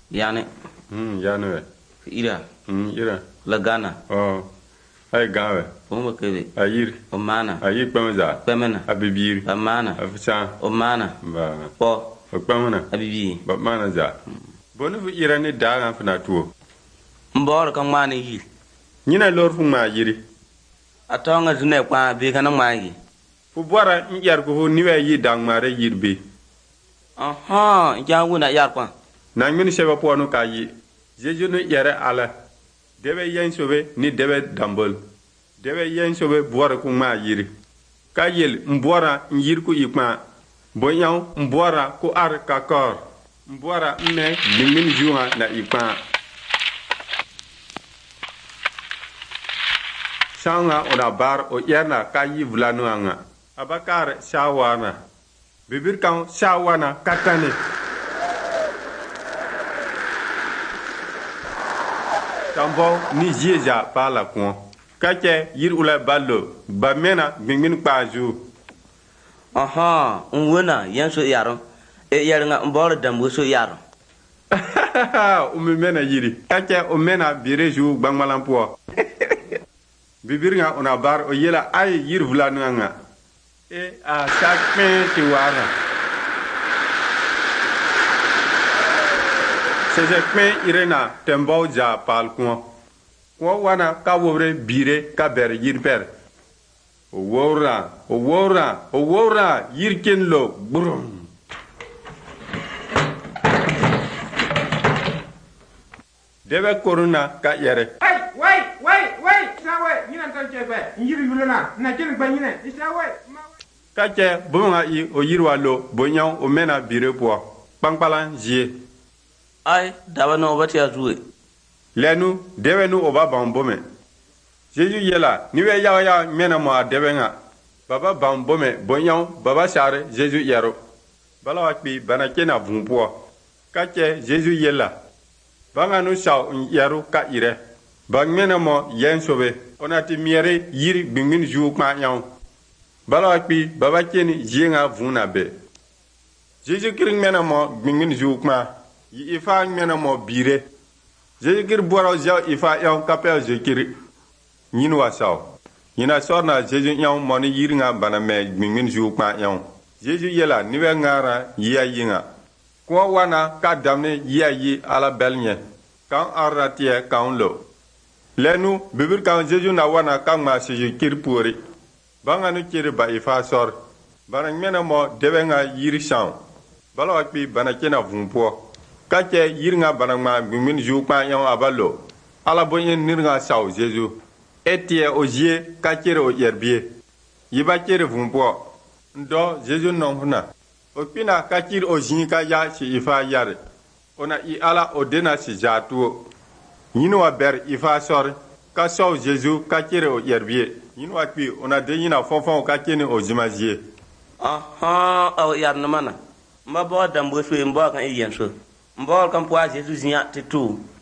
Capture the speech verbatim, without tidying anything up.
Yani. Hmm, yani we. Ira. Hmm, ira. La Ghana. Oh. Ay gawe. Omba kebe. Ayir. Omana. Ayir kpamza. Kpemena. Abibir. Amana. Afcha. Omana. Ba. Po. Kpamna. Abibi. Ba mana za. Bonu fu ira ni daga fina tuo. Mbor kan mani yi. Nyina lor fu ma yiri. Atonga zune kwa be kana magi. Fu bora nyar ko niwe yi dang mare yirbe. Aha, jangu na yar kwa. Na ngini sheba po no kayi. Jeju no yare ala. Debe yen sobe ni debe dambol. Debe yen sobe bora ku ma yiri. Kayel mbora nyir ku ikma. Bonyaw mbora ku ar kakor. Mbora mme bimin juha na ikma. Shanga ona bar o yerna kayi vlanu anga. Abakar shawana. Bibir kan shawana katane. Tambo ni jeja pala kon. Kake yir ula ballo. Ba mena gbingin kpaju. Aha, unwena yan so yaro. E yar nga mbor dambu so yaro. Umi mena yiri. Kake o mena bireju gbangmalampo. Bibir nga ona bar o yela ay yir vlanu anga. E a sakme ti wara. Sese kme irena tembo ja pal kuo. Kuo wana ka wobre bire ka ber yir per. O wora, o wora, o wora yir ken lo brum. Debe koruna ka yere. Hey, wait, wait, wait. Sawe, ni nan tan chefe. Yiri yulona. Na ken ba ni ne. Sawe. Kake bunga i o yirwa lo bonyaw o mena bire po. Pangpalan jie. Ai, daba no bati azuwe. Lenu debe nu oba bambome. Jeju yela niwe yawa ya mena mo debe nga. Baba bambome bonyaw baba share Jeju yero. Bala wakpi bana kena vumpo. Kake Jeju yela. Banga nu shaw yero ka ire. Bang mena mo yen sobe. Onati miere yiri bingin ju kwa yaw. Bala wakpi baba keni jenga vuna be. Jeju kiring mena mo bingin ju kwa. Yi ifa mena mo bire. Jeju kir bora jaw ifa yaw kapel jekiri. Nyin wa saw. Yina sorna Jeju yaw moni yiri nga bana me bingin ju kwa yaw. Jeju yela niwe ngara yiya yinga. Kwa wana ka damne yiya yi ala belnye. Kan arratie kan lo. Lenu bibir kan Jeju na wana kan ma Jeju kir puri. Banga nu kiri ba ifa sor. Bana mena mo debe nga yiri shaw. Bala wakpi bana kena vumpo. Kake yiri nga bana ma bimin ju kwa yaw abalo. Ala bonye nirga saw Jeju. Etie o jie kakere o yerbie. Yiba kere vumpo. Ndo Jeju nonghuna. O pina kakir o jinka ya si ifa yare. Ona i ala o dena si jatuo. Yino wa ber ifa sor. Ka saw Jeju kakere o yerbie. Yino wa kpi ona de yina fonfon kakene o jimazie. Aha, aw yar na mana. Mba bo dambu so mba kan yen so. Mba kan po Jesu zinya te tu.